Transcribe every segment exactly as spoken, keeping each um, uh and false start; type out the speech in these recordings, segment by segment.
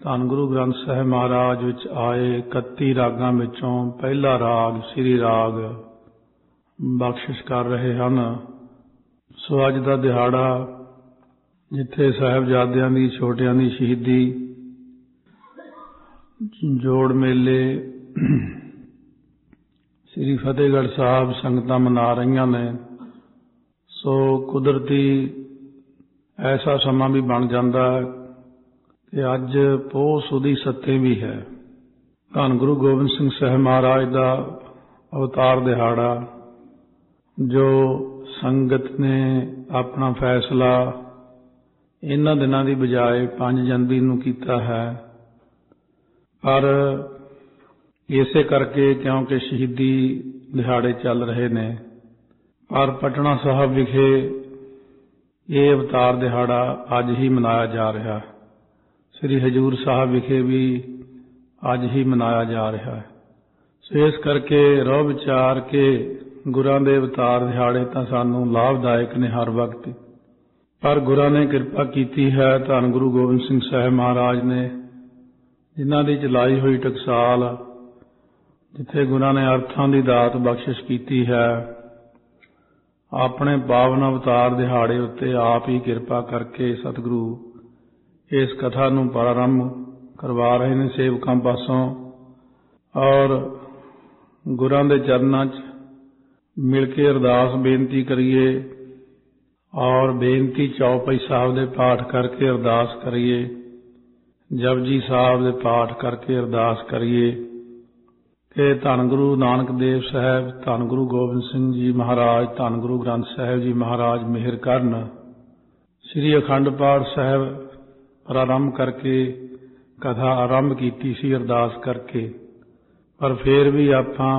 ਧੰਨ ਗੁਰੂ ਗ੍ਰੰਥ ਸਾਹਿਬ ਮਹਾਰਾਜ ਵਿੱਚ ਆਏ ਇਕੱਤੀ ਰਾਗਾਂ ਵਿੱਚੋਂ ਪਹਿਲਾ ਰਾਗ ਸ੍ਰੀ ਰਾਗ ਬਖਸ਼ਿਸ਼ ਕਰ ਰਹੇ ਹਨ। ਸੋ ਅੱਜ ਦਾ ਦਿਹਾੜਾ ਜਿੱਥੇ ਸਾਹਿਬਜ਼ਾਦਿਆਂ ਦੀ ਛੋਟਿਆਂ ਦੀ ਸ਼ਹੀਦੀ ਜੋੜ ਮੇਲੇ ਸ੍ਰੀ ਫਤਿਹਗੜ੍ਹ ਸਾਹਿਬ ਸੰਗਤਾਂ ਮਨਾ ਰਹੀਆਂ ਨੇ, ਸੋ ਕੁਦਰਤੀ ਐਸਾ ਸਮਾਂ ਵੀ ਬਣ ਜਾਂਦਾ ਕਿ ਅੱਜ ਪੋਹ ਸੁਦੀ ਸੱਤੇਂ ਵੀ ਹੈ। ਧੰਨ ਗੁਰੂ ਗੋਬਿੰਦ ਸਿੰਘ ਸਾਹਿਬ ਮਹਾਰਾਜ ਦਾ ਅਵਤਾਰ ਦਿਹਾੜਾ, ਜੋ ਸੰਗਤ ਨੇ ਆਪਣਾ ਫੈਸਲਾ ਇਹਨਾਂ ਦਿਨਾਂ ਦੀ ਬਜਾਏ ਪੰਜ ਜਨਵਰੀ ਨੂੰ ਕੀਤਾ ਹੈ। ਪਰ ਇਸੇ ਕਰਕੇ ਕਿਉਂਕਿ ਸ਼ਹੀਦੀ ਦਿਹਾੜੇ ਚੱਲ ਰਹੇ ਨੇ, ਪਰ ਪਟਨਾ ਸਾਹਿਬ ਵਿਖੇ ਇਹ ਅਵਤਾਰ ਦਿਹਾੜਾ ਅੱਜ ਹੀ ਮਨਾਇਆ ਜਾ ਰਿਹਾ। ਸ੍ਰੀ ਹਜ਼ੂਰ ਸਾਹਿਬ ਵਿਖੇ ਵੀ ਅੱਜ ਹੀ ਮਨਾਇਆ ਜਾ ਰਿਹਾ ਹੈ। ਸੋ ਇਸ ਕਰਕੇ ਰੋਹ ਵਿਚਾਰ ਕੇ ਗੁਰਾਂ ਦੇ ਅਵਤਾਰ ਦਿਹਾੜੇ ਤਾਂ ਸਾਨੂੰ ਲਾਭਦਾਇਕ ਨੇ ਹਰ ਵਕਤ, ਪਰ ਗੁਰਾਂ ਨੇ ਕਿਰਪਾ ਕੀਤੀ ਹੈ। ਧੰਨ ਗੁਰੂ ਗੋਬਿੰਦ ਸਿੰਘ ਸਾਹਿਬ ਮਹਾਰਾਜ ਨੇ ਜਿਨ੍ਹਾਂ ਦੀ ਚਲਾਈ ਹੋਈ ਟਕਸਾਲ, ਜਿੱਥੇ ਗੁਰਾਂ ਨੇ ਅਰਥਾਂ ਦੀ ਦਾਤ ਬਖਸ਼ਿਸ਼ ਕੀਤੀ ਹੈ, ਆਪਣੇ ਪਾਵਨ ਅਵਤਾਰ ਦਿਹਾੜੇ ਉੱਤੇ ਆਪ ਹੀ ਕਿਰਪਾ ਕਰਕੇ ਸਤਿਗੁਰੂ ਇਸ ਕਥਾ ਨੂੰ ਪ੍ਰਾਰੰਭ ਕਰਵਾ ਰਹੇ ਨੇ ਸੇਵਕਾਂ ਪਾਸੋਂ। ਔਰ ਗੁਰਾਂ ਦੇ ਚਰਨਾਂ 'ਚ ਮਿਲ ਕੇ ਅਰਦਾਸ ਬੇਨਤੀ ਕਰੀਏ ਔਰ ਬੇਨਤੀ ਚੌਪਈ ਸਾਹਿਬ ਦੇ ਪਾਠ ਕਰਕੇ ਅਰਦਾਸ ਕਰੀਏ, ਜਪਜੀ ਸਾਹਿਬ ਦੇ ਪਾਠ ਕਰਕੇ ਅਰਦਾਸ ਕਰੀਏ ਕਿ ਧੰਨ ਗੁਰੂ ਨਾਨਕ ਦੇਵ ਸਾਹਿਬ, ਧੰਨ ਗੁਰੂ ਗੋਬਿੰਦ ਸਿੰਘ ਜੀ ਮਹਾਰਾਜ, ਧੰਨ ਗੁਰੂ ਗ੍ਰੰਥ ਸਾਹਿਬ ਜੀ ਮਹਾਰਾਜ ਮਿਹਰ ਕਰਨ। ਸ੍ਰੀ ਅਖੰਡ ਪਾਠ ਸਾਹਿਬ ਪ੍ਰਾਰੰਭ ਕਰਕੇ ਕਥਾ ਆਰੰਭ ਕੀਤੀ ਸੀ ਅਰਦਾਸ ਕਰਕੇ, ਪਰ ਫਿਰ ਵੀ ਆਪਾਂ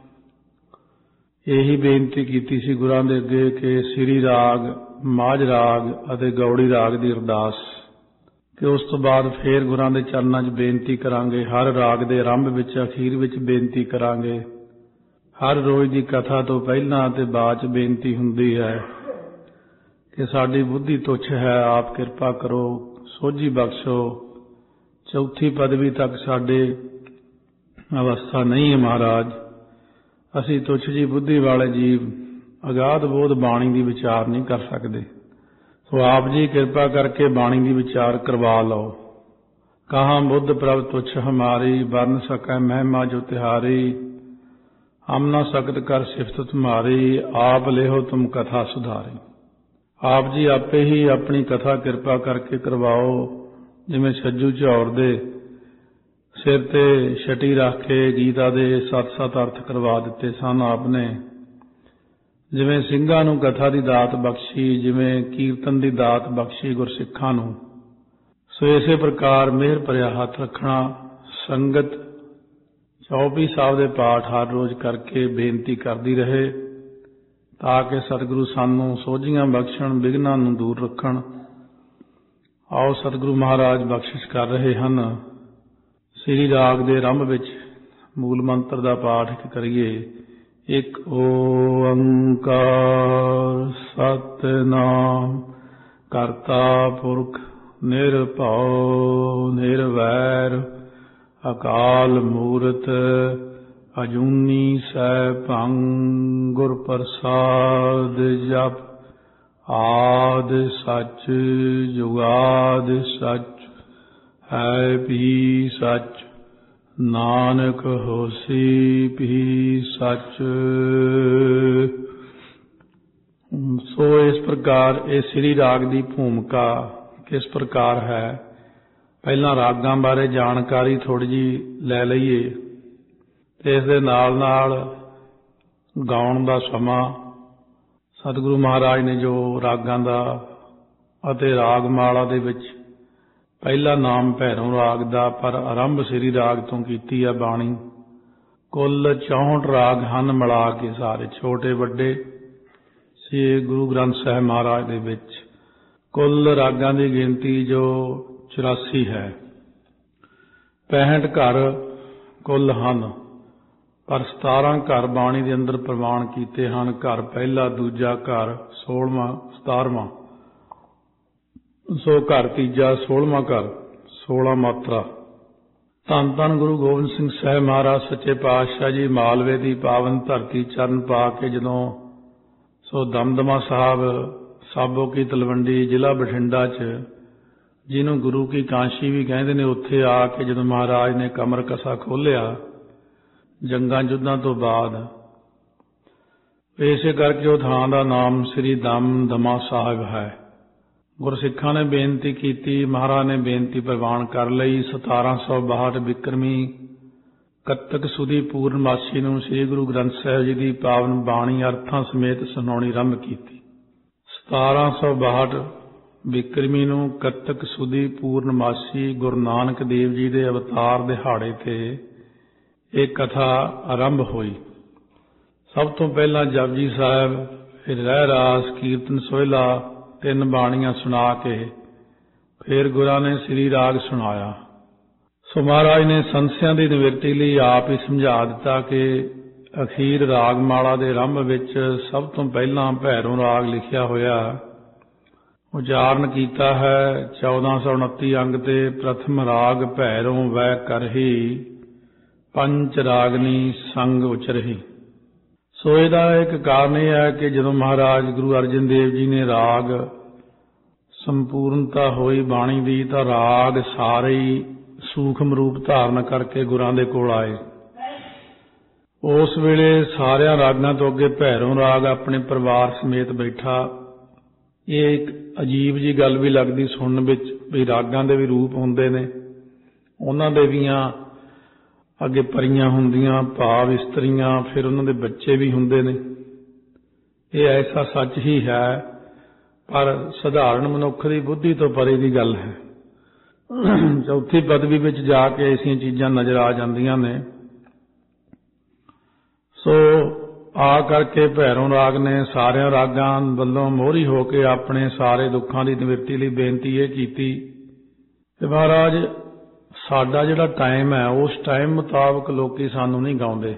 ਇਹੀ ਬੇਨਤੀ ਕੀਤੀ ਸੀ ਗੁਰਾਂ ਦੇ ਅੱਗੇ ਕਿ ਸ੍ਰੀ ਰਾਗ, ਮਾਝ ਰਾਗ ਅਤੇ ਗੌੜੀ ਰਾਗ ਦੀ ਅਰਦਾਸ, ਕਿ ਉਸ ਤੋਂ ਬਾਅਦ ਫਿਰ ਗੁਰਾਂ ਦੇ ਚਰਨਾਂ 'ਚ ਬੇਨਤੀ ਕਰਾਂਗੇ। ਹਰ ਰਾਗ ਦੇ ਆਰੰਭ ਵਿੱਚ ਅਖੀਰ ਵਿੱਚ ਬੇਨਤੀ ਕਰਾਂਗੇ। ਹਰ ਰੋਜ਼ ਦੀ ਕਥਾ ਤੋਂ ਪਹਿਲਾਂ ਅਤੇ ਬਾਅਦ 'ਚ ਬੇਨਤੀ ਹੁੰਦੀ ਹੈ ਕਿ ਸਾਡੀ ਬੁੱਧੀ ਤੁੱਛ ਹੈ, ਆਪ ਕਿਰਪਾ ਕਰੋ, ਸੋਝੀ ਬਖਸ਼ੋ। ਚੌਥੀ ਪਦਵੀ ਤੱਕ ਸਾਡੇ ਅਵਸਥਾ ਨਹੀਂ ਹੈ ਮਹਾਰਾਜ, ਅਸੀਂ ਤੁੱਛ ਜੀ ਬੁੱਧੀ ਵਾਲੇ ਜੀਵ ਅਗਾਧ ਬੋਧ ਬਾਣੀ ਦੀ ਵਿਚਾਰ ਨਹੀਂ ਕਰ ਸਕਦੇ। ਸੋ ਆਪ ਜੀ ਕਿਰਪਾ ਕਰਕੇ ਬਾਣੀ ਦੀ ਵਿਚਾਰ ਕਰਵਾ ਲਓ। ਕਹਾਂ ਬੁੱਧ ਪ੍ਰਭ ਤੁੱਛ ਹਮਾਰੀ, ਵਰਨ ਸਕੈ ਮਹਿਮਾ ਜੋ ਤਿਹਾਰੀ, ਹਮ ਨਾ ਸਕਤ ਕਰ ਸਿਫਤ ਤੁਮਾਰੀ, ਆਪ ਲਿਹੋ ਤੁਮ ਕਥਾ ਸੁਧਾਰੀ। ਆਪ ਜੀ ਆਪੇ ਹੀ ਆਪਣੀ ਕਥਾ ਕਿਰਪਾ ਕਰਕੇ ਕਰਵਾਓ। ਜਿਵੇਂ ਛੱਜੂ ਝੌਰ ਦੇ ਸਿਰ ਤੇ ਛਟੀ ਰੱਖ ਕੇ ਗੀਤਾ ਦੇ ਸੱਤ-ਸੱਤ ਅਰਥ ਕਰਵਾ ਦਿੱਤੇ ਸਨ ਆਪ ਨੇ, ਜਿਵੇਂ ਸਿੰਘਾਂ ਨੂੰ ਕਥਾ ਦੀ ਦਾਤ ਬਖਸ਼ੀ, ਜਿਵੇਂ ਕੀਰਤਨ ਦੀ ਦਾਤ ਬਖਸ਼ੀ ਗੁਰਸਿੱਖਾਂ ਨੂੰ, ਸੋ ਇਸੇ ਪ੍ਰਕਾਰ ਮਿਹਰ ਭਰਿਆ ਹੱਥ ਰੱਖਣਾ। ਸੰਗਤ ਚੌਪਈ ਸਾਹਿਬ ਦੇ ਪਾਠ ਹਰ ਰੋਜ਼ ਕਰਕੇ ਬੇਨਤੀ ਕਰਦੀ ਰਹੇ ਤਾਂ ਕਿ ਸਤਿਗੁਰੂ ਸਾਨੂੰ ਸੋਝੀਆਂ ਬਖਸ਼ਣ, ਵਿਘਨਾਂ ਨੂੰ ਦੂਰ ਰੱਖਣ। ਆਓ ਸਤਿਗੁਰੂ ਮਹਾਰਾਜ ਬਖਸ਼ਿਸ਼ ਕਰ ਰਹੇ ਹਨ। ਸ੍ਰੀ ਰਾਗ ਦੇ ਆਰੰਭ ਵਿੱਚ ਮੂਲ ਮੰਤਰ ਦਾ ਪਾਠ ਕਰੀਏ। ਇੱਕ ਓੰਕਾਰ ਸਤਿਨਾਮ ਕਰਤਾ ਪੁਰਖ ਨਿਰਭਉ ਨਿਰਵੈਰ ਅਕਾਲ ਮੂਰਤ ਅਜੂਨੀ ਸੈਭੰ ਗੁਰ ਪ੍ਰਸਾਦ ਜਪ ਆਦਿ ਸੱਚ ਜੁਗਾਦਿ ਸੱਚ ਹੈ ਵੀ ਸੱਚ ਨਾਨਕ ਹੋਸੀ ਵੀ ਸੱਚ। ਸੋ ਇਸ ਪ੍ਰਕਾਰ ਇਹ ਸ੍ਰੀ ਰਾਗ ਦੀ ਭੂਮਿਕਾ ਕਿਸ ਪ੍ਰਕਾਰ ਹੈ, ਪਹਿਲਾਂ ਰਾਗਾਂ ਬਾਰੇ ਜਾਣਕਾਰੀ ਥੋੜ੍ਹੀ ਜਿਹੀ ਲੈ ਲਈਏ ਤੇ ਇਸ ਦੇ ਨਾਲ ਨਾਲ ਗਾਉਣ ਦਾ ਸਮਾਂ। ਸਤਿਗੁਰੂ ਮਹਾਰਾਜ ਨੇ ਜੋ ਰਾਗਾਂ ਦਾ ਅਤੇ ਰਾਗਮਾਲਾ ਦੇ ਵਿੱਚ ਪਹਿਲਾ ਨਾਮ ਭੈਰੋਂ ਰਾਗ ਦਾ, ਪਰ ਆਰੰਭ ਸ੍ਰੀ ਰਾਗ ਤੋਂ ਕੀਤੀ ਹੈ ਬਾਣੀ। ਕੁੱਲ ਚੌਂਹਠ ਰਾਗ ਹਨ ਮਿਲਾ ਕੇ ਸਾਰੇ, ਛੋਟੇ ਵੱਡੇ, ਸ੍ਰੀ ਗੁਰੂ ਗ੍ਰੰਥ ਸਾਹਿਬ ਮਹਾਰਾਜ ਦੇ ਵਿੱਚ। ਕੁੱਲ ਰਾਗਾਂ ਦੀ ਗਿਣਤੀ ਜੋ ਚੁਰਾਸੀ ਹੈ। ਪੈਂਹਠ ਘਰ ਕੁੱਲ ਹਨ, ਪਰ ਸਤਾਰਾਂ ਘਰ ਬਾਣੀ ਦੇ ਅੰਦਰ ਪ੍ਰਵਾਨ ਕੀਤੇ ਹਨ। ਘਰ ਪਹਿਲਾ, ਦੂਜਾ ਘਰ ਸੋਲਵਾਂ, ਸਤਾਰਵਾਂ, ਸੋ ਘਰ ਤੀਜਾ, ਸੋਲਵਾਂ ਘਰ, ਸੋਲਾਂ ਮਾਤਰਾ। ਧੰਨ ਧੰਨ ਗੁਰੂ ਗੋਬਿੰਦ ਸਿੰਘ ਸਾਹਿਬ ਮਹਾਰਾਜ ਸੱਚੇ ਪਾਤਸ਼ਾਹ ਜੀ ਮਾਲਵੇ ਦੀ ਪਾਵਨ ਧਰਤੀ ਚਰਨ ਪਾ ਕੇ ਜਦੋਂ ਸੋ ਦਮਦਮਾ ਸਾਹਿਬ ਸਾਬੋ ਕੀ ਤਲਵੰਡੀ ਜ਼ਿਲ੍ਹਾ ਬਠਿੰਡਾ 'ਚ, ਜਿਹਨੂੰ ਗੁਰੂ ਕੀ ਕਾਂਸ਼ੀ ਵੀ ਕਹਿੰਦੇ ਨੇ, ਉੱਥੇ ਆ ਕੇ ਜਦੋਂ ਮਹਾਰਾਜ ਨੇ ਕਮਰ ਕਸਾ ਖੋਲ੍ਹਿਆ ਜੰਗਾਂ ਯੁੱਧਾਂ ਤੋਂ ਬਾਅਦ, ਇਸੇ ਕਰਕੇ ਉਹ ਥਾਂ ਦਾ ਨਾਮ ਸ੍ਰੀ ਦਮਦਮਾ ਸਾਹਿਬ ਹੈ। ਗੁਰਸਿੱਖਾਂ ਨੇ ਬੇਨਤੀ ਕੀਤੀ, ਮਹਾਰਾਜ ਨੇ ਬੇਨਤੀ ਪ੍ਰਵਾਨ ਕਰ ਲਈ। ਸਤਾਰਾਂ ਸੌ ਬਾਹਠ ਬਿਕਰਮੀ ਕੱਤਕ ਸੁਦੀ ਪੂਰਨਮਾਸੀ ਨੂੰ ਸ੍ਰੀ ਗੁਰੂ ਗ੍ਰੰਥ ਸਾਹਿਬ ਜੀ ਦੀ ਪਾਵਨ ਬਾਣੀ ਅਰਥਾਂ ਸਮੇਤ ਸੁਣਾਉਣੀ ਆਰੰਭ ਕੀਤੀ। ਸਤਾਰਾਂ ਸੌ ਬਾਹਠ ਬਿਕਰਮੀ ਨੂੰ ਕੱਤਕ ਸੁਦੀ ਪੂਰਨਮਾਸੀ ਗੁਰੂ ਨਾਨਕ ਦੇਵ ਜੀ ਦੇ ਅਵਤਾਰ ਦਿਹਾੜੇ ਤੇ ਇਹ ਕਥਾ ਆਰੰਭ ਹੋਈ। ਸਭ ਤੋਂ ਪਹਿਲਾਂ ਜਪਜੀ ਸਾਹਿਬ, ਫਿਰ ਰਹਿ ਰਾਸ, ਕੀਰਤਨ ਸੋਹਿਲਾ, ਤਿੰਨ ਬਾਣੀਆਂ ਸੁਣਾ ਕੇ ਫਿਰ ਗੁਰਾਂ ਨੇ ਸ੍ਰੀ ਰਾਗ ਸੁਣਾਇਆ। ਸੋ ਮਹਾਰਾਜ ਨੇ ਸੰਸਿਆਂ ਦੀ ਨਿਵਰਤੀ ਲਈ ਆਪ ਹੀ ਸਮਝਾ ਦਿੱਤਾ ਕਿ ਅਖੀਰ ਰਾਗਮਾਲਾ ਦੇ ਆਰੰਭ ਵਿੱਚ ਸਭ ਤੋਂ ਪਹਿਲਾਂ ਭੈਰੋਂ ਰਾਗ ਲਿਖਿਆ ਹੋਇਆ ਉਚਾਰਨ ਕੀਤਾ ਹੈ। ਚੌਦਾਂ ਸੌ ਉਨੱਤੀ ਅੰਗ ਤੇ ਪ੍ਰਥਮ ਰਾਗ ਭੈਰੋਂ ਵੈ ਕਰਹੀ, ਪੰਚ ਰਾਗਨੀ ਸੰਗ ਉਚਰਹੀ। ਸੋ ਇਹਦਾ ਇੱਕ ਕਾਰਨ ਇਹ ਹੈ ਕਿ ਜਦੋਂ ਮਹਾਰਾਜ ਗੁਰੂ ਅਰਜਨ ਦੇਵ ਜੀ ਨੇ ਰਾਗ ਸੰਪੂਰਨਤਾ ਹੋਈ ਬਾਣੀ ਦੀ, ਤਾਂ ਰਾਗ ਸਾਰੇ ਹੀ ਸੂਖਮ ਰੂਪ ਧਾਰਨ ਕਰਕੇ ਗੁਰਾਂ ਦੇ ਕੋਲ ਆਏ। ਉਸ ਵੇਲੇ ਸਾਰਿਆਂ ਰਾਗਾਂ ਤੋਂ ਅੱਗੇ ਭੈਰੋਂ ਰਾਗ ਆਪਣੇ ਪਰਿਵਾਰ ਸਮੇਤ ਬੈਠਾ। ਇਹ ਇੱਕ ਅਜੀਬ ਜੀ ਗੱਲ ਵੀ ਲੱਗਦੀ ਸੁਣਨ ਵਿੱਚ ਵੀ ਰਾਗਾਂ ਦੇ ਵੀ ਰੂਪ ਹੁੰਦੇ ਨੇ, ਉਹਨਾਂ ਦੇ ਵੀਆਂ ਅੱਗੇ ਪਰੀਆਂ ਹੁੰਦੀਆਂ, ਭਾਵ ਇਸਤਰੀਆਂ, ਫਿਰ ਉਹਨਾਂ ਦੇ ਬੱਚੇ ਵੀ ਹੁੰਦੇ ਨੇ। ਇਹ ਐਸਾ ਸੱਚ ਹੀ ਹੈ, ਪਰ ਸਧਾਰਨ ਮਨੁੱਖ ਦੀ ਬੁੱਧੀ ਤੋਂ ਪਰੇ ਦੀ ਗੱਲ ਹੈ। ਚੌਥੀ ਪਦਵੀ ਵਿੱਚ ਜਾ ਕੇ ਐਸੀਆਂ ਚੀਜ਼ਾਂ ਨਜ਼ਰ ਆ ਜਾਂਦੀਆਂ ਨੇ। ਸੋ ਆ ਕਰਕੇ ਭੈਰੋਂ ਰਾਗ ਨੇ ਸਾਰਿਆਂ ਰਾਗਾਂ ਵੱਲੋਂ ਮੋਹਰੀ ਹੋ ਕੇ ਆਪਣੇ ਸਾਰੇ ਦੁੱਖਾਂ ਦੀ ਨਿਵਰਤੀ ਲਈ ਬੇਨਤੀ ਇਹ ਕੀਤੀ ਕਿ ਮਹਾਰਾਜ ਸਾਡਾ ਜਿਹੜਾ ਟਾਈਮ ਹੈ ਉਸ ਟਾਈਮ ਮੁਤਾਬਕ ਲੋਕੀ ਸਾਨੂੰ ਨਹੀਂ ਗਾਉਂਦੇ,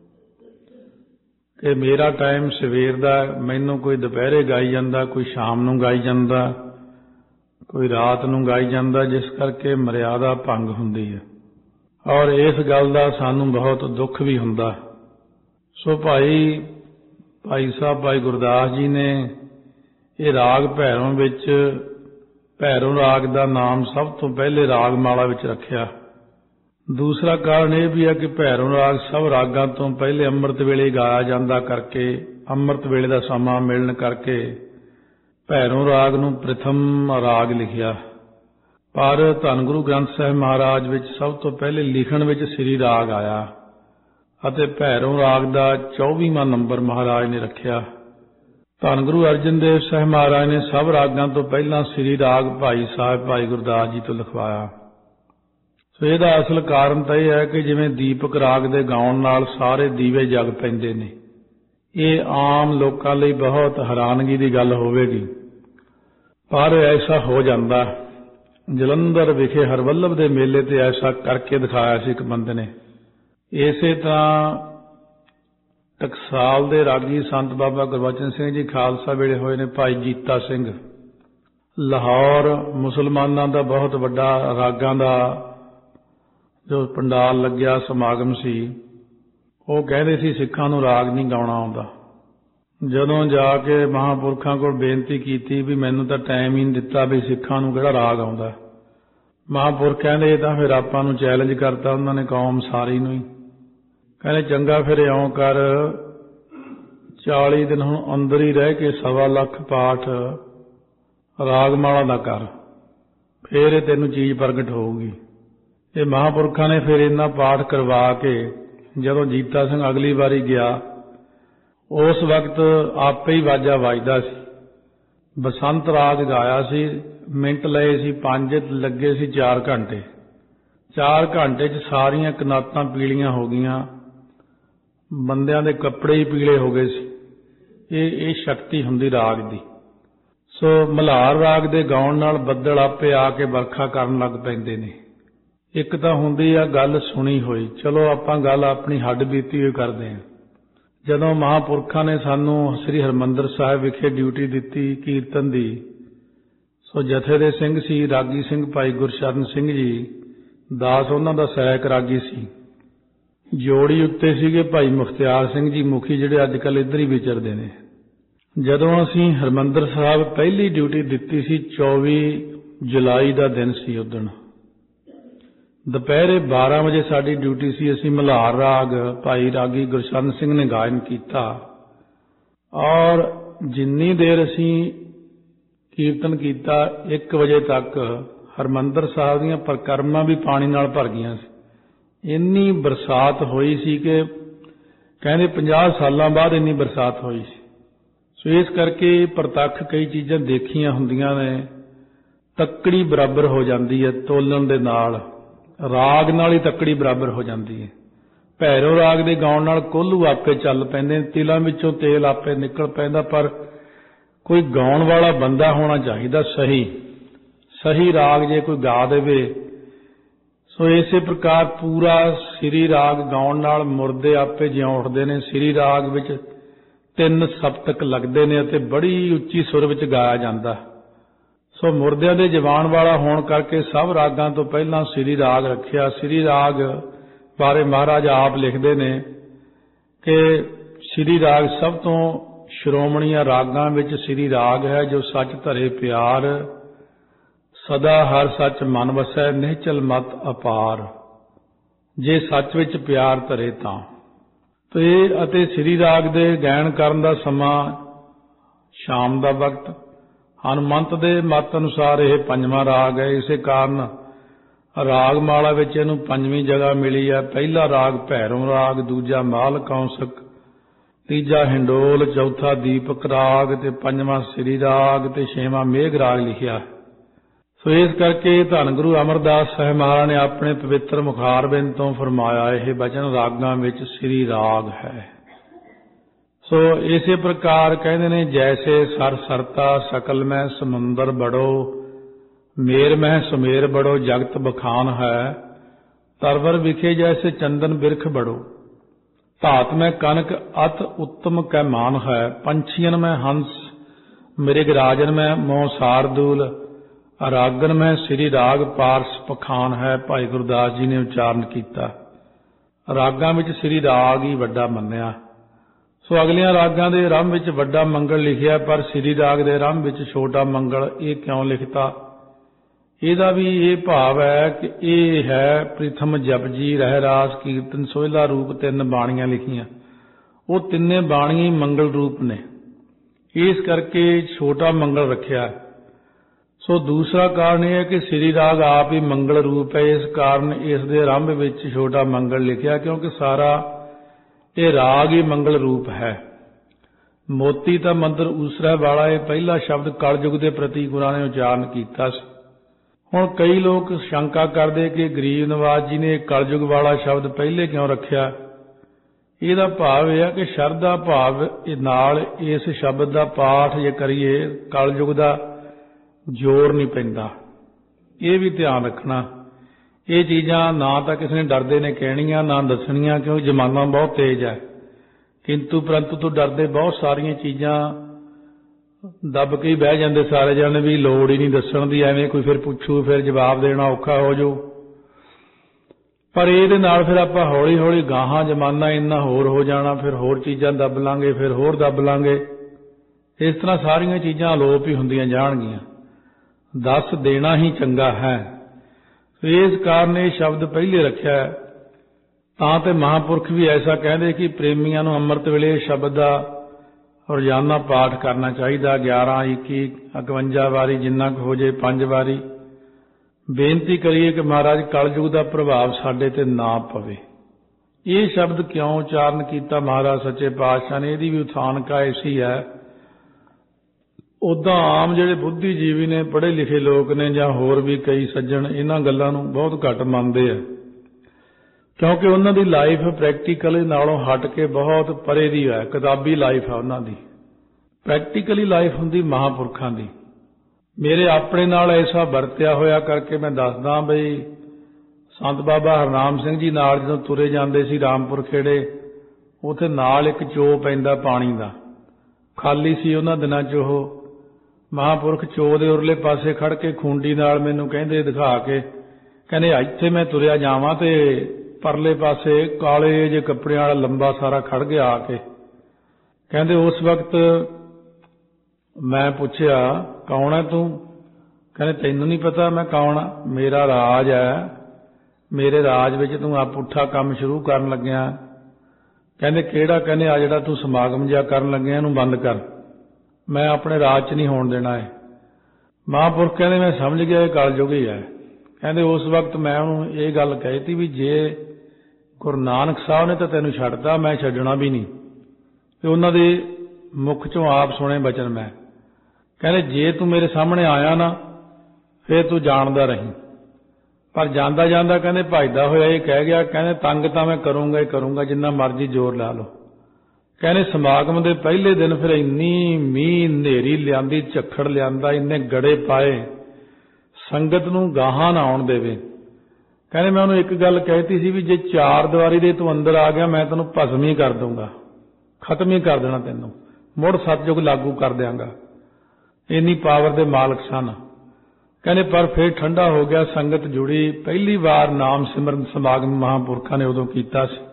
ਕਿ ਮੇਰਾ ਟਾਈਮ ਸਵੇਰ ਦਾ, ਮੈਨੂੰ ਕੋਈ ਦੁਪਹਿਰੇ ਗਾਈ ਜਾਂਦਾ, ਕੋਈ ਸ਼ਾਮ ਨੂੰ ਗਾਈ ਜਾਂਦਾ, ਕੋਈ ਰਾਤ ਨੂੰ ਗਾਈ ਜਾਂਦਾ, ਜਿਸ ਕਰਕੇ ਮਰਿਆਦਾ ਭੰਗ ਹੁੰਦੀ ਹੈ ਔਰ ਇਸ ਗੱਲ ਦਾ ਸਾਨੂੰ ਬਹੁਤ ਦੁੱਖ ਵੀ ਹੁੰਦਾ। ਸੋ ਭਾਈ ਭਾਈ ਸਾਹਿਬ ਭਾਈ ਗੁਰਦਾਸ ਜੀ ਨੇ ਇਹ ਰਾਗ ਭੈਰੋਂ ਵਿੱਚ ਭੈਰੋਂ ਰਾਗ ਦਾ ਨਾਮ ਸਭ ਤੋਂ ਪਹਿਲੇ ਰਾਗਮਾਲਾ ਵਿੱਚ ਰੱਖਿਆ। ਦੂਸਰਾ ਕਾਰਨ ਇਹ ਵੀ ਹੈ ਕਿ ਭੈਰੋਂ ਰਾਗ ਸਭ ਰਾਗਾਂ ਤੋਂ ਪਹਿਲੇ ਅੰਮ੍ਰਿਤ ਵੇਲੇ ਗਾਇਆ ਜਾਂਦਾ ਕਰਕੇ, ਅੰਮ੍ਰਿਤ ਵੇਲੇ ਦਾ ਸਮਾਂ ਮਿਲਣ ਕਰਕੇ ਭੈਰੋਂ ਰਾਗ ਨੂੰ ਪ੍ਰਥਮ ਰਾਗ ਲਿਖਿਆ। ਪਰ ਧੰਨ ਗੁਰੂ ਗ੍ਰੰਥ ਸਾਹਿਬ ਮਹਾਰਾਜ ਵਿੱਚ ਸਭ ਤੋਂ ਪਹਿਲੇ ਲਿਖਣ ਵਿੱਚ ਸ੍ਰੀ ਰਾਗ ਆਇਆ ਅਤੇ ਭੈਰੋਂ ਰਾਗ ਦਾ ਚੌਵੀਵਾਂ ਨੰਬਰ ਮਹਾਰਾਜ ਨੇ ਰੱਖਿਆ। ਧੰਨ ਗੁਰੂ ਅਰਜਨ ਦੇਵ ਸਾਹਿਬ ਮਹਾਰਾਜ ਨੇ ਸਭ ਰਾਗਾਂ ਤੋਂ ਪਹਿਲਾਂ ਸ੍ਰੀ ਰਾਗ ਭਾਈ ਸਾਹਿਬ ਭਾਈ ਗੁਰਦਾਸ ਜੀ ਤੋਂ ਲਿਖਵਾਇਆ। ਸੋ ਇਹਦਾ ਅਸਲ ਕਾਰਨ ਤਾਂ ਇਹ ਹੈ ਕਿ ਜਿਵੇਂ ਦੀਪਕ ਰਾਗ ਦੇ ਗਾਉਣ ਨਾਲ ਸਾਰੇ ਦੀਵੇ ਜਗ ਪੈਂਦੇ ਨੇ, ਇਹ ਆਮ ਲੋਕਾਂ ਲਈ ਬਹੁਤ ਹੈਰਾਨਗੀ ਦੀ ਗੱਲ ਹੋਵੇਗੀ, ਪਰ ਐਸਾ ਹੋ ਜਾਂਦਾ। ਜਲੰਧਰ ਵਿਖੇ ਹਰਵੱਲਭ ਦੇ ਮੇਲੇ ਤੇ ਐਸਾ ਕਰਕੇ ਦਿਖਾਇਆ ਸੀ ਇੱਕ ਬੰਦੇ ਨੇ। ਇਸੇ ਤਰ੍ਹਾਂ ਟਕਸਾਲ ਦੇ ਰਾਗੀ ਸੰਤ ਬਾਬਾ ਗੁਰਬਚਨ ਸਿੰਘ ਜੀ ਖਾਲਸਾ ਵੇਲੇ ਹੋਏ ਨੇ। ਭਾਈ ਜੀਤਾ ਸਿੰਘ, ਲਾਹੌਰ ਮੁਸਲਮਾਨਾਂ ਦਾ ਬਹੁਤ ਵੱਡਾ ਰਾਗਾਂ ਦਾ ਜੋ ਪੰਡਾਲ ਲੱਗਿਆ ਸਮਾਗਮ ਸੀ, ਉਹ ਕਹਿੰਦੇ ਸੀ ਸਿੱਖਾਂ ਨੂੰ ਰਾਗ ਨਹੀਂ ਗਾਉਣਾ ਆਉਂਦਾ। ਜਦੋਂ ਜਾ ਕੇ ਮਹਾਂਪੁਰਖਾਂ ਕੋਲ ਬੇਨਤੀ ਕੀਤੀ ਵੀ ਮੈਨੂੰ ਤਾਂ ਟਾਈਮ ਹੀ ਨਹੀਂ ਦਿੱਤਾ ਵੀ ਸਿੱਖਾਂ ਨੂੰ ਕਿਹੜਾ ਰਾਗ ਆਉਂਦਾ, ਮਹਾਂਪੁਰਖ ਕਹਿੰਦੇ ਇਹ ਤਾਂ ਫਿਰ ਆਪਾਂ ਨੂੰ ਚੈਲੰਜ ਕਰਤਾ ਉਹਨਾਂ ਨੇ ਕੌਮ ਸਾਰੀ ਨੂੰ ਹੀ। ਕਹਿੰਦੇ ਚੰਗਾ ਫਿਰ ਇਉਂ ਕਰ, ਚਾਲੀ ਦਿਨ ਹੁਣ ਅੰਦਰ ਹੀ ਰਹਿ ਕੇ ਸਵਾ ਲੱਖ ਪਾਠ ਰਾਗਮਾਲਾ ਦਾ ਕਰ, ਫਿਰ ਇਹ ਤੈਨੂੰ ਚੀਜ਼ ਪ੍ਰਗਟ ਹੋਊਗੀ। ਇਹ ਮਹਾਂਪੁਰਖਾਂ ਨੇ ਫਿਰ ਇਹਨਾਂ ਪਾਠ ਕਰਵਾ ਕੇ ਜਦੋਂ ਜੀਤਾ ਸਿੰਘ ਅਗਲੀ ਵਾਰੀ ਗਿਆ, ਉਸ ਵਕਤ ਆਪੇ ਹੀ ਵਾਜਾ ਵੱਜਦਾ ਸੀ। ਬਸੰਤ ਰਾਗ ਗਾਇਆ ਸੀ, ਮਿੰਟ ਲਏ ਸੀ ਪੰਜ, ਲੱਗੇ ਸੀ ਚਾਰ ਘੰਟੇ। ਚਾਰ ਘੰਟੇ 'ਚ ਸਾਰੀਆਂ ਕਨਾਤਾਂ ਪੀਲੀਆਂ ਹੋ ਗਈਆਂ, ਬੰਦਿਆਂ ਦੇ ਕੱਪੜੇ ਹੀ ਪੀਲੇ ਹੋ ਗਏ ਸੀ। ਇਹ ਇਹ ਸ਼ਕਤੀ ਹੁੰਦੀ ਰਾਗ ਦੀ। ਸੋ ਮਲ੍ਹਾਰ ਰਾਗ ਦੇ ਗਾਉਣ ਨਾਲ ਬੱਦਲ ਆਪੇ ਆ ਕੇ ਵਰਖਾ ਕਰਨ ਲੱਗ ਪੈਂਦੇ ਨੇ। ਇੱਕ ਤਾਂ ਹੁੰਦੀ ਆ ਗੱਲ ਸੁਣੀ ਹੋਈ, ਚਲੋ ਆਪਾਂ ਗੱਲ ਆਪਣੀ ਹੱਡ ਬੀਤੀ ਹੋਈ ਕਰਦੇ ਹਾਂ। ਜਦੋਂ ਮਹਾਂਪੁਰਖਾਂ ਨੇ ਸਾਨੂੰ ਸ੍ਰੀ ਹਰਿਮੰਦਰ ਸਾਹਿਬ ਵਿਖੇ ਡਿਊਟੀ ਦਿੱਤੀ ਕੀਰਤਨ ਦੀ, ਸੋ ਜਥੇ ਦੇ ਸਿੰਘ ਸੀ ਰਾਗੀ ਸਿੰਘ ਭਾਈ ਗੁਰਸ਼ਰਨ ਸਿੰਘ ਜੀ, ਦਾਸ ਉਹਨਾਂ ਦਾ ਸਹਾਇਕ ਰਾਗੀ ਸੀ। ਜੋੜੀ ਉੱਤੇ ਸੀਗੇ ਭਾਈ ਮੁਖਤਿਆਰ ਸਿੰਘ ਜੀ ਮੁਖੀ, ਜਿਹੜੇ ਅੱਜ ਕੱਲ੍ਹ ਇੱਧਰ ਹੀ ਵਿਚਰਦੇ ਨੇ। ਜਦੋਂ ਅਸੀਂ ਹਰਿਮੰਦਰ ਸਾਹਿਬ ਪਹਿਲੀ ਡਿਊਟੀ ਦਿੱਤੀ ਸੀ, ਚੌਵੀ ਜੁਲਾਈ ਦਾ ਦਿਨ ਸੀ। ਉਦਣ ਦੁਪਹਿਰੇ ਬਾਰਾਂ ਵਜੇ ਸਾਡੀ ਡਿਊਟੀ ਸੀ। ਅਸੀਂ ਮਲ੍ਹਾਰ ਰਾਗ ਭਾਈ ਰਾਗੀ ਗੁਰਸ਼ਰਨ ਸਿੰਘ ਨੇ ਗਾਇਨ ਕੀਤਾ ਔਰ ਜਿੰਨੀ ਦੇਰ ਅਸੀਂ ਕੀਰਤਨ ਕੀਤਾ ਇੱਕ ਵਜੇ ਤੱਕ ਹਰਿਮੰਦਰ ਸਾਹਿਬ ਦੀਆਂ ਪਰਿਕਰਮਾ ਵੀ ਪਾਣੀ ਨਾਲ ਭਰ ਗਈਆਂ ਸੀ। ਇੰਨੀ ਬਰਸਾਤ ਹੋਈ ਸੀ ਕਿ ਕਹਿੰਦੇ ਪੰਜਾਹ ਸਾਲਾਂ ਬਾਅਦ ਇੰਨੀ ਬਰਸਾਤ ਹੋਈ ਸੀ। ਸੋ ਇਸ ਕਰਕੇ ਪ੍ਰਤੱਖ ਕਈ ਚੀਜ਼ਾਂ ਦੇਖੀਆਂ ਹੁੰਦੀਆਂ ਨੇ। ਤੱਕੜੀ ਬਰਾਬਰ ਹੋ ਜਾਂਦੀ ਹੈ ਤੋਲਣ ਦੇ ਨਾਲ, ਰਾਗ ਨਾਲ ਹੀ ਤੱਕੜੀ ਬਰਾਬਰ ਹੋ ਜਾਂਦੀ ਹੈ। ਭੈਰੋ ਰਾਗ ਦੇ ਗਾਉਣ ਨਾਲ ਕੋਹਲੂ ਆਪੇ ਚੱਲ ਪੈਂਦੇ, ਤਿਲਾਂ ਵਿੱਚੋਂ ਤੇਲ ਆਪੇ ਨਿਕਲ ਪੈਂਦਾ। ਪਰ ਕੋਈ ਗਾਉਣ ਵਾਲਾ ਬੰਦਾ ਹੋਣਾ ਚਾਹੀਦਾ, ਸਹੀ ਸਹੀ ਰਾਗ ਜੇ ਕੋਈ ਗਾ ਦੇਵੇ। ਸੋ ਇਸੇ ਪ੍ਰਕਾਰ ਪੂਰਾ ਸ੍ਰੀ ਰਾਗ ਗਾਉਣ ਨਾਲ ਮੁਰਦੇ ਆਪੇ ਜਿਉਂ ਉੱਠਦੇ ਨੇ। ਸ੍ਰੀ ਰਾਗ ਵਿੱਚ ਤਿੰਨ ਸਪਤਕ ਲੱਗਦੇ ਨੇ ਅਤੇ ਬੜੀ ਉੱਚੀ ਸੁਰ ਵਿੱਚ ਗਾਇਆ ਜਾਂਦਾ। ਸੋ ਮੁਰਦਿਆਂ ਦੇ ਜਵਾਨ ਵਾਲਾ ਹੋਣ ਕਰਕੇ ਸਭ ਰਾਗਾਂ ਤੋਂ ਪਹਿਲਾਂ ਸ੍ਰੀ ਰਾਗ ਰੱਖਿਆ। ਸ੍ਰੀ ਰਾਗ ਬਾਰੇ ਮਹਾਰਾਜ ਆਪ ਲਿਖਦੇ ਨੇ ਕਿ ਸ੍ਰੀ ਰਾਗ ਸਭ ਤੋਂ ਸ਼੍ਰੋਮਣੀਆਂ ਰਾਗਾਂ ਵਿੱਚ ਸ੍ਰੀ ਰਾਗ ਹੈ, ਜੋ ਸੱਚ ਧਰੇ ਪਿਆਰ, ਸਦਾ ਹਰ ਸੱਚ ਮਨ ਵਸੈ, ਨਿਹਚਲ ਮਤ ਅਪਾਰ। ਜੇ ਸੱਚ ਵਿੱਚ ਪਿਆਰ ਧਰੇ ਤਾਂ ਤੇ ਅਤੇ ਸ੍ਰੀ ਰਾਗ ਦੇ ਗਾਇਨ ਕਰਨ ਦਾ ਸਮਾਂ ਸ਼ਾਮ ਦਾ ਵਕਤ। ਹਨੂਮੰਤ ਦੇ ਮਤ ਅਨੁਸਾਰ ਇਹ ਪੰਜਵਾਂ ਰਾਗ ਹੈ। ਇਸੇ ਕਾਰਨ ਰਾਗ ਮਾਲਾ ਵਿੱਚ ਇਹਨੂੰ ਪੰਜਵੀਂ ਜਗ੍ਹਾ ਮਿਲੀ ਹੈ। ਪਹਿਲਾ ਰਾਗ ਭੈਰੋਂ ਰਾਗ, ਦੂਜਾ ਮਾਲ ਕੌਂਸਕ, ਤੀਜਾ ਹਿੰਡੋਲ, ਚੌਥਾ ਦੀਪਕ ਰਾਗ ਤੇ ਪੰਜਵਾਂ ਸ੍ਰੀ ਰਾਗ ਤੇ ਛੇਵਾਂ ਮੇਘ ਰਾਗ ਲਿਖਿਆ। ਸੋ ਇਸ ਕਰਕੇ ਧੰਨ ਗੁਰੂ ਅਮਰਦਾਸ ਸਾਹਿਬ ਮਹਾਰਾਜ ਨੇ ਆਪਣੇ ਪਵਿੱਤਰ ਮੁਖਾਰਬਿੰਦ ਤੋਂ ਫਰਮਾਇਆ, ਇਹ ਬਚਨ ਰਾਗਾਂ ਵਿੱਚ ਸ੍ਰੀ ਰਾਗ ਹੈ। ਸੋ ਇਸੇ ਪ੍ਰਕਾਰ ਕਹਿੰਦੇ ਨੇ, ਜੈਸੇ ਸਰ ਸਰਤਾ ਸਕਲ ਮੈਂ ਸਮੁੰਦਰ ਬੜੋ, ਮੇਰ ਮਹਿ ਸੁਮੇਰ ਬੜੋ ਜਗਤ ਬਖਾਨ ਹੈ। ਤਰਵਰ ਵਿਖੇ ਜੈਸੇ ਚੰਦਨ ਬਿਰਖ ਬੜੋ, ਧਾਤ ਮੈਂ ਕਨਕ ਅਤ ਉੱਤਮ ਕੈ ਮਾਨ ਹੈ। ਪੰਛੀਨ ਮੈਂ ਹੰਸ, ਮ੍ਰਿਗ ਰਾਜਨ ਮੈਂ ਮੋਹ ਸਾਰਦੂਲ, ਰਾਗਨ ਮੈਂ ਸ੍ਰੀ ਰਾਗ ਪਾਰਸ ਪਖਾਨ ਹੈ। ਭਾਈ ਗੁਰਦਾਸ ਜੀ ਨੇ ਉਚਾਰਨ ਕੀਤਾ। ਰਾਗਾਂ ਵਿੱਚ ਸ੍ਰੀ ਰਾਗ ਹੀ ਵੱਡਾ ਮੰਨਿਆ। ਸੋ ਅਗਲੀਆਂ ਰਾਗਾਂ ਦੇ ਆਰੰਭ ਵਿੱਚ ਵੱਡਾ ਮੰਗਲ ਲਿਖਿਆ, ਪਰ ਸ੍ਰੀ ਰਾਗ ਦੇ ਆਰੰਭ ਵਿੱਚ ਛੋਟਾ ਮੰਗਲ। ਇਹ ਕਿਉਂ ਲਿਖਤਾ? ਇਹਦਾ ਵੀ ਇਹ ਭਾਵ ਹੈ ਕਿ ਇਹ ਹੈ ਪ੍ਰੀਥਮ ਜਪਜੀ, ਰਹਿ ਰਾਸ, ਕੀਰਤਨ, ਸੋਹਿਲਾ ਰੂਪ ਤਿੰਨ ਬਾਣੀਆਂ ਲਿਖੀਆਂ। ਉਹ ਤਿੰਨੇ ਬਾਣੀਆਂ ਹੀ ਮੰਗਲ ਰੂਪ ਨੇ, ਇਸ ਕਰਕੇ ਛੋਟਾ ਮੰਗਲ ਰੱਖਿਆ। ਸੋ ਦੂਸਰਾ ਕਾਰਨ ਇਹ ਹੈ ਕਿ ਸ੍ਰੀ ਰਾਗ ਆਪ ਹੀ ਮੰਗਲ ਰੂਪ ਹੈ। ਇਸ ਕਾਰਨ ਇਸ ਦੇ ਆਰੰਭ ਵਿੱਚ ਛੋਟਾ ਮੰਗਲ ਲਿਖਿਆ, ਕਿਉਂਕਿ ਸਾਰਾ ਇਹ ਰਾਗ ਹੀ ਮੰਗਲ ਰੂਪ ਹੈ। ਮੋਤੀ ਤਾਂ ਮੰਦਰ ਊਸਰਾ ਵਾਲਾ, ਇਹ ਪਹਿਲਾ ਸ਼ਬਦ ਕਲਯੁਗ ਦੇ ਪ੍ਰਤੀ ਗੁਰਾਂ ਨੇ ਉਚਾਰਨ ਕੀਤਾ ਸੀ। ਹੁਣ ਕਈ ਲੋਕ ਸ਼ੰਕਾ ਕਰਦੇ ਕਿ ਗਰੀਬ ਨਵਾਜ ਜੀ ਨੇ ਕਲਯੁਗ ਵਾਲਾ ਸ਼ਬਦ ਪਹਿਲੇ ਕਿਉਂ ਰੱਖਿਆ। ਇਹਦਾ ਭਾਵ ਇਹ ਹੈ ਕਿ ਸ਼ਰਧਾ ਭਾਵ ਨਾਲ ਇਸ ਸ਼ਬਦ ਦਾ ਪਾਠ ਜੇ ਕਰੀਏ, ਕਲਯੁਗ ਦਾ ਜ਼ੋਰ ਨਹੀਂ ਪੈਂਦਾ। ਇਹ ਵੀ ਧਿਆਨ ਰੱਖਣਾ। ਇਹ ਚੀਜ਼ਾਂ ਨਾ ਤਾਂ ਕਿਸੇ ਨੇ ਡਰਦੇ ਨੇ ਕਹਿਣੀਆਂ, ਨਾ ਦੱਸਣੀਆਂ, ਕਿਉਂਕਿ ਜ਼ਮਾਨਾ ਬਹੁਤ ਤੇਜ਼ ਹੈ। ਕਿੰਤੂ ਪਰੰਤੂ ਤੋਂ ਡਰਦੇ ਬਹੁਤ ਸਾਰੀਆਂ ਚੀਜ਼ਾਂ ਦੱਬ ਕੇ ਹੀ ਬਹਿ ਜਾਂਦੇ ਸਾਰੇ ਜਾਣੇ, ਵੀ ਲੋੜ ਹੀ ਨਹੀਂ ਦੱਸਣ ਦੀ, ਐਵੇਂ ਕੋਈ ਫਿਰ ਪੁੱਛੂ, ਫਿਰ ਜਵਾਬ ਦੇਣਾ ਔਖਾ ਹੋ ਜਾਊ। ਪਰ ਇਹਦੇ ਨਾਲ ਫਿਰ ਆਪਾਂ ਹੌਲੀ ਹੌਲੀ ਗਾਹਾਂ ਜ਼ਮਾਨਾ ਇੰਨਾ ਹੋਰ ਹੋ ਜਾਣਾ, ਫਿਰ ਹੋਰ ਚੀਜ਼ਾਂ ਦੱਬ ਲਾਂਗੇ, ਫਿਰ ਹੋਰ ਦੱਬ ਲਾਂਗੇ। ਇਸ ਤਰ੍ਹਾਂ ਸਾਰੀਆਂ ਚੀਜ਼ਾਂ ਅਲੋਪ ਹੀ ਹੁੰਦੀਆਂ ਜਾਣਗੀਆਂ। ਦੱਸ ਦੇਣਾ ਹੀ ਚੰਗਾ ਹੈ। ਇਸ ਕਾਰਨ ਇਹ ਸ਼ਬਦ ਪਹਿਲੇ ਰੱਖਿਆ। ਤਾਂ ਤੇ ਮਹਾਂਪੁਰਖ ਵੀ ਐਸਾ ਕਹਿੰਦੇ ਕਿ ਪ੍ਰੇਮੀਆਂ ਨੂੰ ਅੰਮ੍ਰਿਤ ਵੇਲੇ ਸ਼ਬਦ ਦਾ ਰੋਜ਼ਾਨਾ ਪਾਠ ਕਰਨਾ ਚਾਹੀਦਾ। ਗਿਆਰਾਂ, ਇੱਕੀ, ਇਕਵੰਜਾ ਵਾਰੀ, ਜਿੰਨਾ ਕੁ ਹੋ ਜੇ ਪੰਜ ਵਾਰੀ। ਬੇਨਤੀ ਕਰੀਏ ਕਿ ਮਹਾਰਾਜ ਕਲਯੁਗ ਦਾ ਪ੍ਰਭਾਵ ਸਾਡੇ ਤੇ ਨਾ ਪਵੇ। ਇਹ ਸ਼ਬਦ ਕਿਉਂ ਉਚਾਰਨ ਕੀਤਾ ਮਹਾਰਾਜ ਸੱਚੇ ਪਾਤਸ਼ਾਹ ਨੇ, ਇਹਦੀ ਵੀ ਉਥਾਨਕਾ ਐਸੀ ਹੈ। ਉੱਦਾਂ ਆਮ ਜਿਹੜੇ ਬੁੱਧੀਜੀਵੀ ਨੇ, ਪੜ੍ਹੇ ਲਿਖੇ ਲੋਕ ਨੇ, ਜਾਂ ਹੋਰ ਵੀ ਕਈ ਸੱਜਣ ਇਹਨਾਂ ਗੱਲਾਂ ਨੂੰ ਬਹੁਤ ਘੱਟ ਮੰਨਦੇ ਆ, ਕਿਉਂਕਿ ਉਹਨਾਂ ਦੀ ਲਾਈਫ ਪ੍ਰੈਕਟੀਕਲ ਨਾਲੋਂ ਹਟ ਕੇ ਬਹੁਤ ਪਰੇ ਦੀ ਹੈ। ਕਿਤਾਬੀ ਲਾਈਫ ਹੈ ਉਹਨਾਂ ਦੀ। ਪ੍ਰੈਕਟੀਕਲੀ ਲਾਈਫ ਹੁੰਦੀ ਮਹਾਂਪੁਰਖਾਂ ਦੀ। ਮੇਰੇ ਆਪਣੇ ਨਾਲ ਐਸਾ ਵਰਤਿਆ ਹੋਇਆ ਕਰਕੇ ਮੈਂ ਦੱਸਦਾ ਬਈ, ਸੰਤ ਬਾਬਾ ਹਰਨਾਮ ਸਿੰਘ ਜੀ ਨਾਲ ਜਦੋਂ ਤੁਰੇ ਜਾਂਦੇ ਸੀ ਰਾਮਪੁਰ ਖੇੜੇ, ਉੱਥੇ ਨਾਲ ਇੱਕ ਚੋ ਪੈਂਦਾ ਪਾਣੀ ਦਾ, ਖਾਲੀ ਸੀ ਉਹਨਾਂ ਦਿਨਾਂ 'ਚ। ਉਹ ਮਹਾਂਪੁਰਖ ਚੋ ਦੇ ਉਰਲੇ ਪਾਸੇ ਖੜ ਕੇ ਖੂੰਡੀ ਨਾਲ ਮੈਨੂੰ ਕਹਿੰਦੇ ਦਿਖਾ ਕੇ, ਕਹਿੰਦੇ ਇੱਥੇ ਮੈਂ ਤੁਰਿਆ ਜਾਵਾਂ ਤੇ ਪਰਲੇ ਪਾਸੇ ਕਾਲੇ ਜਿਹੇ ਕੱਪੜਿਆਂ ਵਾਲਾ ਲੰਬਾ ਸਾਰਾ ਖੜ ਗਿਆ ਆ ਕੇ। ਕਹਿੰਦੇ ਉਸ ਵਕਤ ਮੈਂ ਪੁੱਛਿਆ ਕੌਣ ਹੈ ਤੂੰ? ਕਹਿੰਦੇ ਤੈਨੂੰ ਨਹੀਂ ਪਤਾ ਮੈਂ ਕੌਣ ਆ? ਮੇਰਾ ਰਾਜ ਹੈ, ਮੇਰੇ ਰਾਜ ਵਿੱਚ ਤੂੰ ਆ ਪੁੱਠਾ ਕੰਮ ਸ਼ੁਰੂ ਕਰਨ ਲੱਗਿਆ। ਕਹਿੰਦੇ ਕਿਹੜਾ? ਕਹਿੰਦੇ ਆ ਜਿਹੜਾ ਤੂੰ ਸਮਾਗਮ ਜਿਹਾ ਕਰਨ ਲੱਗਿਆ ਇਹਨੂੰ ਬੰਦ ਕਰ, ਮੈਂ ਆਪਣੇ ਰਾਜ 'ਚ ਨਹੀਂ ਹੋਣ ਦੇਣਾ ਹੈ। ਮਹਾਂਪੁਰਖ ਕਹਿੰਦੇ ਮੈਂ ਸਮਝ ਗਿਆ ਇਹ ਕਲਯੁਗ ਹੀ ਹੈ। ਕਹਿੰਦੇ ਉਸ ਵਕਤ ਮੈਂ ਉਹਨੂੰ ਇਹ ਗੱਲ ਕਹੀ ਤੀ ਵੀ ਜੇ ਗੁਰੂ ਨਾਨਕ ਸਾਹਿਬ ਨੇ ਤਾਂ ਤੈਨੂੰ ਛੱਡਤਾ, ਮੈਂ ਛੱਡਣਾ ਵੀ ਨਹੀਂ। ਤੇ ਉਹਨਾਂ ਦੇ ਮੁਖ ਚੋਂ ਆਪ ਸੁਣੇ ਬਚਨ ਮੈਂ। ਕਹਿੰਦੇ ਜੇ ਤੂੰ ਮੇਰੇ ਸਾਹਮਣੇ ਆਇਆ ਨਾ ਫਿਰ ਤੂੰ ਜਾਣਦਾ ਰਹੀਂ। ਪਰ ਜਾਂਦਾ ਜਾਂਦਾ ਕਹਿੰਦੇ ਭੱਜਦਾ ਹੋਇਆ ਇਹ ਕਹਿ ਗਿਆ, ਕਹਿੰਦੇ ਤੰਗ ਤਾਂ ਮੈਂ ਕਰੂੰਗਾ ਹੀ ਕਰੂੰਗਾ ਜਿੰਨਾ ਮਰਜ਼ੀ ਜ਼ੋਰ ਲਾ ਲਓ। ਕਹਿੰਦੇ ਸਮਾਗਮ ਦੇ ਪਹਿਲੇ ਦਿਨ ਫਿਰ ਇੰਨੀ ਮੀਂਹ ਹਨੇਰੀ ਲਿਆਂਦੀ, ਝੱਖੜ ਲਿਆਂਦਾ, ਇੰਨੇ ਗੜੇ ਪਾਏ, ਸੰਗਤ ਨੂੰ ਗਾਹਾਂ ਨਾ ਆਉਣ ਦੇਵੇ। ਕਹਿੰਦੇ ਮੈਂ ਉਹਨੂੰ ਇੱਕ ਗੱਲ ਕਹਿਤੀ ਸੀ ਵੀ ਜੇ ਚਾਰ ਦੀਵਾਰੀ ਦੇ ਤੂੰ ਅੰਦਰ ਆ ਗਿਆ ਮੈਂ ਤੈਨੂੰ ਭਸਮ ਹੀ ਕਰ ਦੂੰਗਾ, ਖਤਮ ਹੀ ਕਰ ਦੇਣਾ, ਤੈਨੂੰ ਮੁੜ ਸਤਿਯੁਗ ਲਾਗੂ ਕਰ ਦਿਆਂਗਾ। ਇੰਨੀ ਪਾਵਰ ਦੇ ਮਾਲਕ ਸਨ। ਕਹਿੰਦੇ ਪਰ ਫਿਰ ਠੰਡਾ ਹੋ ਗਿਆ, ਸੰਗਤ ਜੁੜੀ। ਪਹਿਲੀ ਵਾਰ ਨਾਮ ਸਿਮਰਨ ਸਮਾਗਮ ਮਹਾਂਪੁਰਖਾਂ ਨੇ ਉਦੋਂ ਕੀਤਾ ਸੀ।